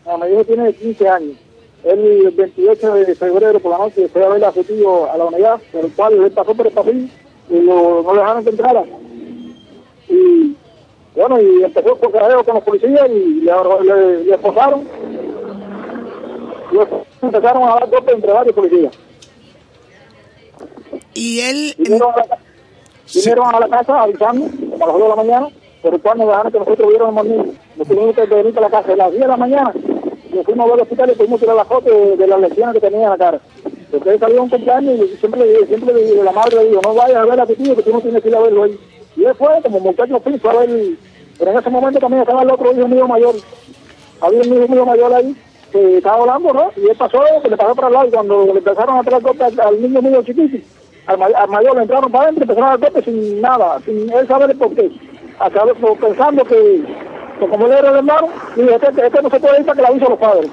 No, me dijo que tiene 15 años. Él el 28 de febrero por la noche fue a ver a su tío a la unidad, por el cual él pasó por el pasillo y no le dejaron que entrara. Y bueno, y empezó por carreo con los policías y le esposaron. Y empezaron a dar golpes entre varios policías. Y él... Vinieron a la casa avisando, como a las 2 de la mañana, por el cual nos dejaron que nosotros viéramos los niños. Nos tuvimos que venir a la casa a las 10 de la mañana. Nos fuimos a ver al hospital y pudimos tirar la foto de las lesiones que tenía en la cara. Porque él salió un cumpleaños y siempre le dije, la madre le dijo, no vayas a ver a tu tío que tú no tienes que ir a verlo ahí. Y él fue como muchacho fue a ver, pero en ese momento también estaba el otro hijo mío mayor. Había un hijo mío mayor ahí que estaba hablando, ¿no? Y él pasó, que le pasó para el lado y cuando le empezaron a tirar golpes al niño mío chiquito, al mayor le entraron para adentro y empezaron a dar golpes sin nada, sin él saber por qué. Pensando que como él era el hermano, y este no se puede ir para que le avise a los padres.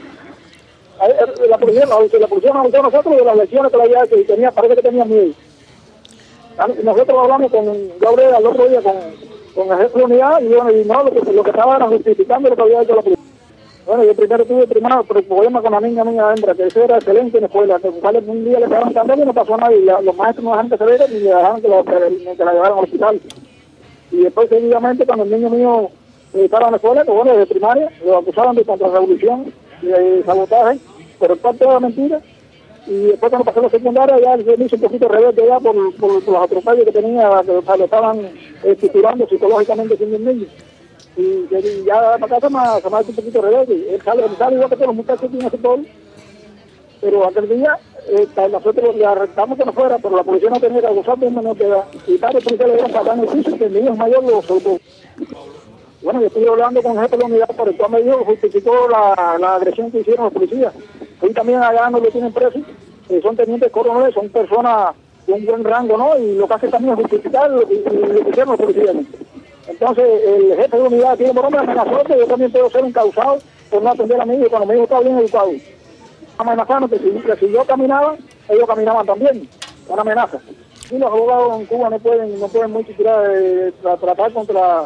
La policía nos avisó a nosotros de las lesiones que le había hecho y parece que tenía miedo. Nosotros hablamos yo hablé al otro día con el jefe de la unidad y bueno, y no, lo que estaba era justificando lo que había hecho la policía. Bueno, yo primero tuve problemas con la niña hembra, que eso era excelente en la escuela, que un día le pegaron candela y no pasó nada, y los maestros no dejaron que se viera ni le dejaron que la llevaran al hospital. Y después, seguidamente, cuando el niño mío estaba en la escuela, que bueno, desde primaria, lo acusaron de contrarrevolución, de sabotaje, pero parte de la mentira. Y después cuando pasó la secundaria ya se me hizo un poquito rebelde ya por los atropellos que tenía, que lo estaban estructurando psicológicamente siendo un niño. Y ya para acá se me ha hecho un poquito rebelde. Él sale igual que todos los muchachos que tienen todo. Pero aquel día nosotros le arrestamos que no fuera, pero la policía no tenía que acusar de un menor de edad. Y varios policías le dieron pagar en el piso que el niño mayor lo soltó. Bueno, yo estoy hablando con el jefe de la unidad por el cual me dijo, justificó la agresión que hicieron los policías. Hoy también allá no lo tienen preso, son tenientes coroneles, son personas de un buen rango, ¿no? Y lo que hace también es justificar lo que hicieron los policías. Entonces, el jefe de la unidad aquí en Colombia amenazó que yo también puedo ser encausado por no atender a mi hijo cuando mi hijo está bien educado. Amenazaron que si yo caminaba, ellos caminaban también. Una amenaza. Y los abogados en Cuba no pueden muy siquiera tratar contra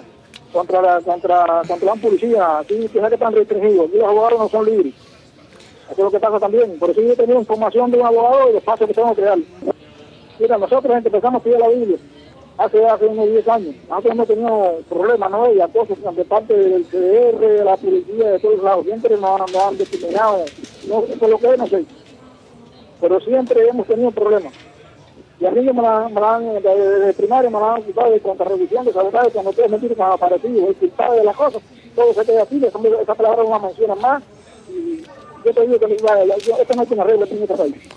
un policía, aquí que están restringidos, aquí los abogados no son libres. Eso es lo que pasa también. Por eso yo he tenido información de un abogado y los pasos que tengo que crear. Mira, nosotros empezamos a estudiar la Biblia hace unos 10 años. Nosotros hemos tenido problemas, ¿no? Y acosos de parte del CDR, de la policía, de todos lados. Siempre nos han discriminado. No sé por lo que es, no sé. Pero siempre hemos tenido problemas. Y a mí desde primaria me han acusado de contrarrevisión, de sabotaje, cuando ustedes me tienen aparecido, el culpable de las cosas, todo se queda así, esa palabra no la mencionan más. Y yo te digo que esto no es una regla en este país.